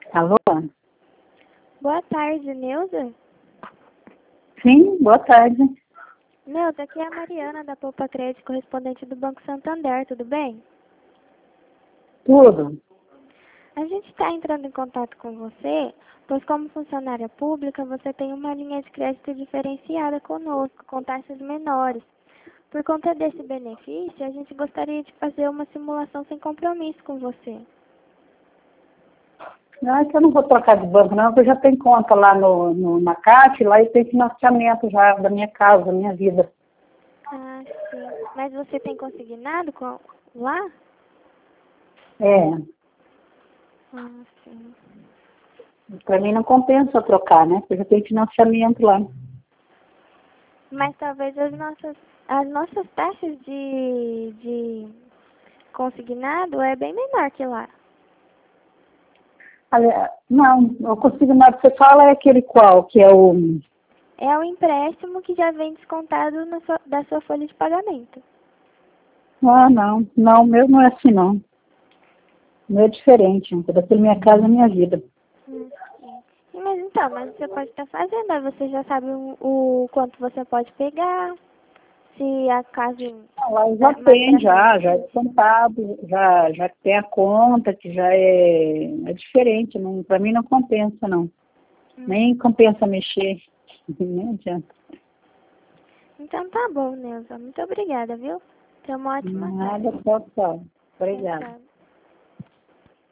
Alô? Boa tarde, Neuza. Sim, boa tarde. Neuza, aqui é a Mariana da Poupa Crédito, correspondente do Banco Santander, tudo bem? Tudo? A gente está entrando em contato com você, pois como funcionária pública, você tem uma linha de crédito diferenciada conosco, com taxas menores. Por conta desse benefício, a gente gostaria de fazer uma simulação sem compromisso com você. Não, é que eu não vou trocar de banco, não, porque eu já tenho conta lá na Caixa, lá eu tenho financiamento já da minha casa, da minha vida. Ah, sim. Mas você tem consignado lá? É, Ah, sim. para mim não compensa eu trocar, né? Porque eu já tenho financiamento lá. Mas talvez as nossas taxas de consignado é bem menor que lá. Não, o consignado que você fala é aquele qual, que é o... É o empréstimo que já vem descontado da sua folha de pagamento. Ah, não, não, o meu não é assim, não. O meu é diferente, um pedaço da minha casa, minha vida. Sim. Mas você pode estar fazendo, aí você já sabe o quanto você pode pegar, se a casa Lá já mais tem, pra já é frente. descontado, já tem a conta, que já é diferente, não, para mim não compensa, não. Hum. Nem compensa mexer, nem adianta. Então tá bom, Neuza. Muito obrigada, viu? Tenha uma ótima Nada, tarde. tchau, tchau. Tchau, Obrigada. tchau.